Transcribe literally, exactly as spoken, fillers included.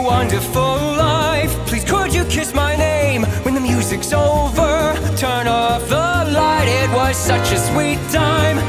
wonderful life. Please could you kiss my name when the music's over? Turn off the light, it was such a sweet time.